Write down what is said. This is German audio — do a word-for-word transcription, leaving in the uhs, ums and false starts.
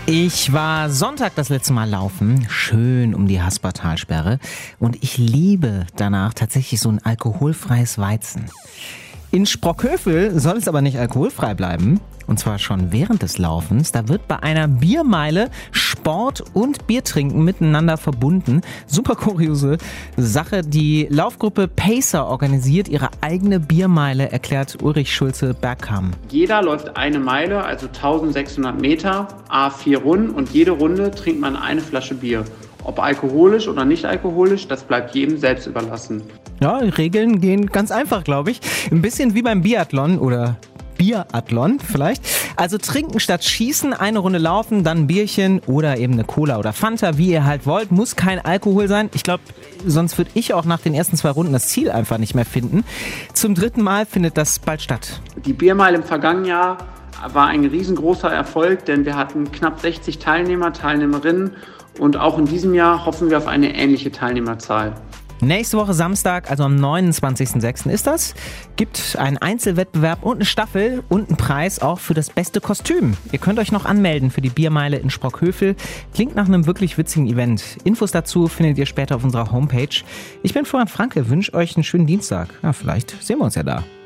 Ich war Sonntag das letzte Mal laufen, schön um die Haspertalsperre, und ich liebe danach tatsächlich so ein alkoholfreies Weizen. In Sprockhövel soll es aber nicht alkoholfrei bleiben, und zwar schon während des Laufens. Da wird bei einer Biermeile Sport und Biertrinken miteinander verbunden. Super kuriose Sache. Die Laufgruppe Pacer organisiert ihre eigene Biermeile, erklärt Ulrich Schulze-Bergkamp. Jeder läuft eine Meile, also eintausendsechshundert Meter, à vier Runden, und jede Runde trinkt man eine Flasche Bier. Ob alkoholisch oder nicht alkoholisch, das bleibt jedem selbst überlassen. Ja, die Regeln gehen ganz einfach, glaube ich. Ein bisschen wie beim Biathlon oder Biathlon vielleicht. Also trinken statt schießen, eine Runde laufen, dann ein Bierchen oder eben eine Cola oder Fanta, wie ihr halt wollt. Muss kein Alkohol sein. Ich glaube, sonst würde ich auch nach den ersten zwei Runden das Ziel einfach nicht mehr finden. Zum dritten Mal findet das bald statt. Die Biermeile im vergangenen Jahr war ein riesengroßer Erfolg, denn wir hatten knapp sechzig Teilnehmer, Teilnehmerinnen, und auch in diesem Jahr hoffen wir auf eine ähnliche Teilnehmerzahl. Nächste Woche Samstag, also am neunundzwanzigsten sechsten ist das, gibt einen Einzelwettbewerb und eine Staffel und einen Preis auch für das beste Kostüm. Ihr könnt euch noch anmelden für die Biermeile in Sprockhövel. Klingt nach einem wirklich witzigen Event. Infos dazu findet ihr später auf unserer Homepage. Ich bin Florian Franke, wünsche euch einen schönen Dienstag. Ja, vielleicht sehen wir uns ja da.